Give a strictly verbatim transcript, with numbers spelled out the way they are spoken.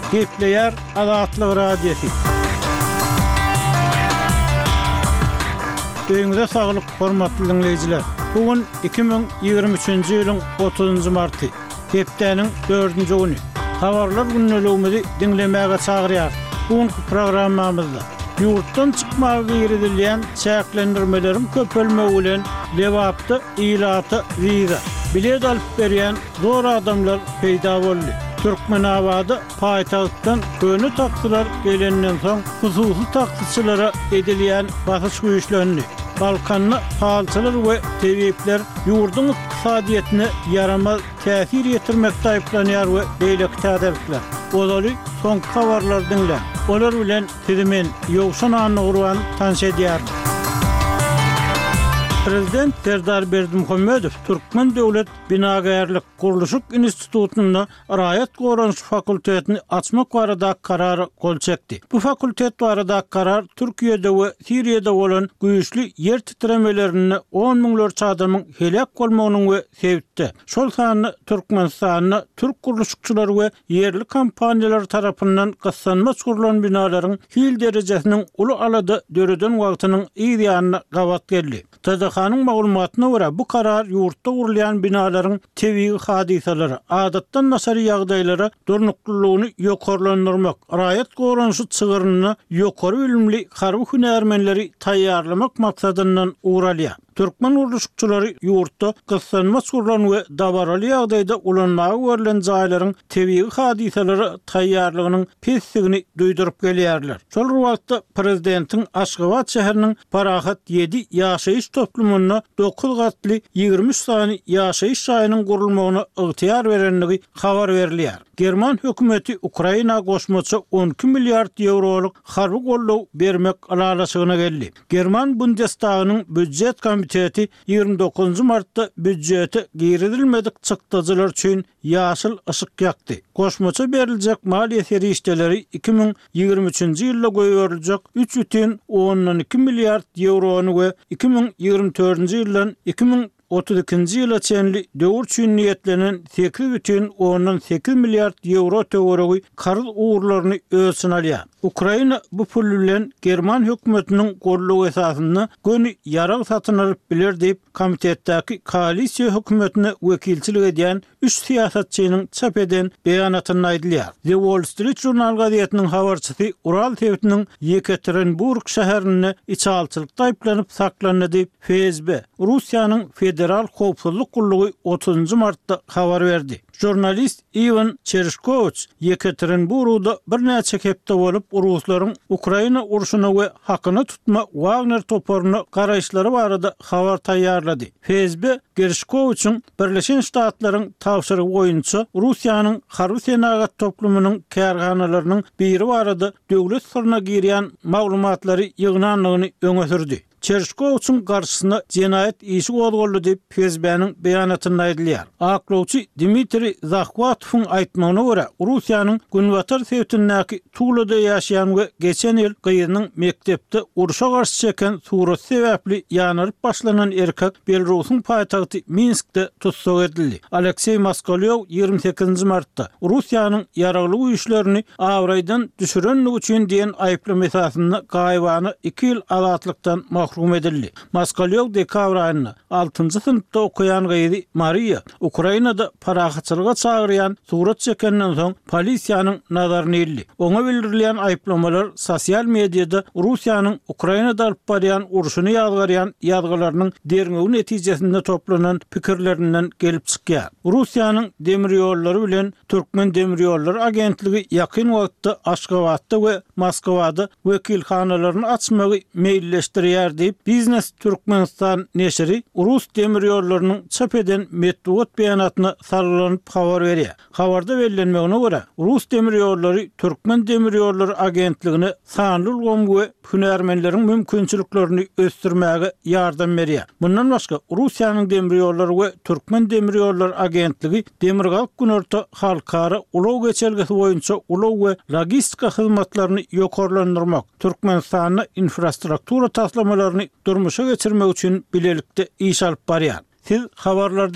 Gepleyer Azatlyk Radiosu. Öňüňizde saglyk, hormatly dinleyijiler. Bugün iki bin ýygrimi üçinji ýylyň otuzynjy marty. Hepdeniň dördünji güni. Habarlar günnäligimizi dinlemäge çagyrýar. Bugünkü programmamyzda ýurtdan çykmagy girilýän çäklendirmelerin köpelmegi bilen lewapdy ýylaty wiza bilet alyp berýän zor adamlar peýda boldy. Türkmenabady paýtagtdan köni takdylar gelenden soň hususy takdyçylara edilýän basyş güýçlerini, Balkanly halçylar we tebipler ýurdun iqtisadiýetyne yaramaz täsir ýetirmekde aýplanýar we beýleki täderler. Olary soňky habarlar dinle. Olar bilen tizimen ýogşan anyny gurban tanş edýär. Prezident Serdar Berdimuhammedow Türkmen Döwlet Binagarlyk Guruluşyk Institutunda Raýat Goranşy fakultetini açmak barada karary gol çekdi. Bu fakultet barada karar Türkiýede we Siriýede bolan güýçli ýer titremelerini on miňlerçe adamyň helak bolmagynyň we sebitde. Şol sany Türkmenistanyň Türk guruluşçylary we ýerli kompaniýalar tarapyndan gassanma çurulan binalaryň hil derejesiniň uly alada döreden wagtynyň ýa-da gawat geldi. Tadahanyň maglumatyna görä bu karar ýurtda gurulýan binalaryň tebii hadisalary, adatdan nasary ýagdaýlara durnuklylygyny ýokarlandyrmak, raýat goranşy çygyryny ýokary bilimli harby hünärmenleri taýýarlamak maksadyndan uğralýar. Türkmen guruluşçylary ýurtda gyssanma çurulan we dabaraly ýagdaýda ulanmagy görülen jaýlaryň tebii hadisalary taýýarlygynyň pessigini duýdurup gelýärler. Şol wagtda prezidentiň Aşgabat şäheriniň Parahat ýedi ýaşaýyş toplumuna dokuz gatly ýygrimi üç sany ýaşaýyş şaýynyň gurulmagyna ygtyýar berenligi habar berilýär. German hökümeti Ukraina goşmaçy on iki milliard euroluk harby gollaw bermek alalasygyna geldi. German Bundestagynyň büdjet komiteti ýygrimi dokuzynjy martda büdjeti giridilmedik çykdyjylar üçin ýaşyl ışık ýakdy. Goşmaçy beriljek maliýe serişdeleri iki bin ýygrimi üçinji ýylda goýuryljak üç бүтүн on iki milliard eurony we iki bin ýygrimi dördünji ýyldan iki bin otuz ikinji ýyla çenli döwür üçin niýetlenen sekiz бүтүn on sekiz milliard euro töweregi karz uğurlaryny ölçün alýar. Ukraina bu pul bilen German hökümetiniň gollaw esasyny göni ýarag satyn alyp biler diýip komitetdäki koalisiýa hökümetine wekilçilik edýän üç siýasatçynyň çap eden beýanatyny aýdylýar. The Wall Street Journal gazetiniň habarçysy Ural tewtiniň Yekaterinburg şäherinde içalçylykda aýplanyp saklandy diýip F S B Russiýanyň Federal Howpsuzlyk Gurulugy otuzynjy martda habar berdi. Jurnalist Ivan Chershkovich Yekaterinburgda bir näçe hepde bolup Ruslaryň Ukraina urşuny we hakyny tutma Wagner toporuny garaýşlary barada habar taýýarlady. F S B Chershkovich'in Birleşen Ştatlaryň tawşyrygy boýunça Russiýanyň harby senagat toplumynyň kärhanalarynyň biri barada döwlet sırrına girýän maglumatlary ýygnanlygyny öňe sürdi. Chershkovich'in garşysyna jenaýet işi gozgoldy diýip F S B'niň beýanatyny aýdylýar. Aklawçy Dmitri Zakhvatowyň aýtmagyna görä, Russiýanyň Günbatar sewtindäki Tulada ýaşaýan we geçen ýyl gyýynyň mektepde uruşa garşy çeken surat sebäpli ýanyryp başlanan erkek Belarusyň paýtagty Minskde tutsak edildi. Aleksey Moskalew ýygrimi sekizinji martda Russiýanyň ýaragly güýçlerini awraýdan düşürenligi üçin diýen aýplama esasyny gaýbany iki ýyl azatlykdan mahrum edildi. Moskalew dekabr aýyna altynjy synpda okuyan gyýdy Maria Ukrainada parahatçylyga çagyrýan surat çekenden soň polisiýanyň nazaryna ildi. Oňa bildirilýän aýplamalar sosial mediada Russiýanyň Ukrainada alyp barýan urşuny ýazgarýan ýazgylarynyň derňegi netijesinde toplanan pikirlerinden gelip çykýar. Russiýanyň demir ýollary bilen Türkmen demir ýollary agentligi ýakyn wagtda Aşgabatda we Moskwada wekilhanalaryny açmagy meýilleşdirýär diýip Biznes Türkmenistan neşri Rus demir ýollarynyň çap eden metbuat beýanatyna sarylanyp habar berýär. Habarda bellenmegine görä Rus demir ýollary Türkmen demir ýollary agentligine sanly ulgam we hünärmenleriň mümkinçiliklerini ösdürmäge ýardam berýär. Bundan başga Russiýanyň demir ýollary we Türkmen demir ýollary agentligi Demirgalk Günorta halkara ulaw geçergesi boýunça ulaw we logistika hyzmatlaryny ýokarlandyrmak, Türkmenistanyň infrastruktura taslamalaryny durmuşa geçirmek üçin bilelikde iş alyp barýar. Siz habarlarda